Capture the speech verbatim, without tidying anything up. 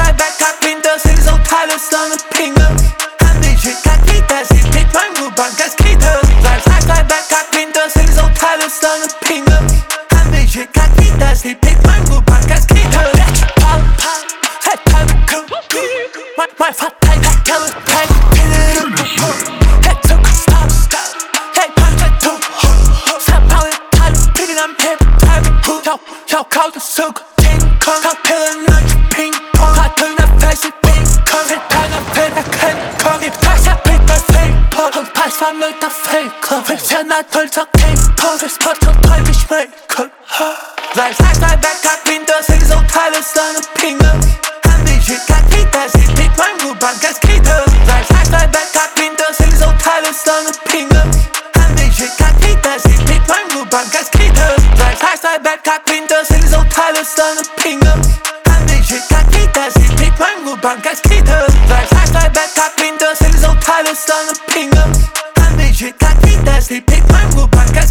dig back, got vinter, selv så tejlesterne penge. Han vil ikke have givet af sit pik, man kunne banke skidte. Dig dig back, got vinter, selv så tejlesterne penge. Han vil ikke have givet af sit pik, man kunne banke skidte. Pal, pal, hey, pal, kom. My fat, hey, hey, kill it, hey, kill it up, hey, took a stop, stop. Hey, pal, hey, took, stop, pal, hey, pal, picking up, hey, pal, yo, yo, call the sugar. Kom pillen og de ping pong. Har den af fast i ping kong. Fedt pang og fedt af kend kong. I plads af pik med fake på. Hun pas for mød der fake kong. Hvis jeg når tøl så king på. Hvis på to tøj vi smag kong. Vej snak dig væk har vinter. Selv så tejlesterne penge. Han vil ikke have givet af sit pik. Man kunne banke skidte. Vej snak dig væk har vinter. Selv så tejlesterne penge. Han vil ikke have givet af sit pik. Man kunne banke skidte. Vej snak dig væk har vinter. Selv så tejlesterne penge. Han vil ikke have givet af sit pik. Man kunne banke skidte. Vej snak dig væk har vinter. Selv så tejlesterne penge. Han vil ikke have givet af sit pik. Man kunne banke